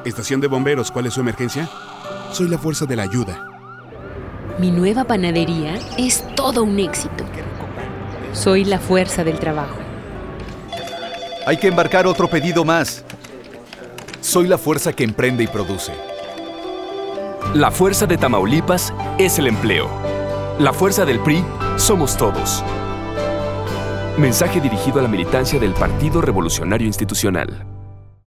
Estación de bomberos, ¿cuál es su emergencia? Soy la fuerza de la ayuda. Mi nueva panadería es todo un éxito. Soy la fuerza del trabajo. Hay que embarcar otro pedido más. Soy la fuerza que emprende y produce. La fuerza de Tamaulipas es el empleo. La fuerza del PRI somos todos. Mensaje dirigido a la militancia del Partido Revolucionario Institucional.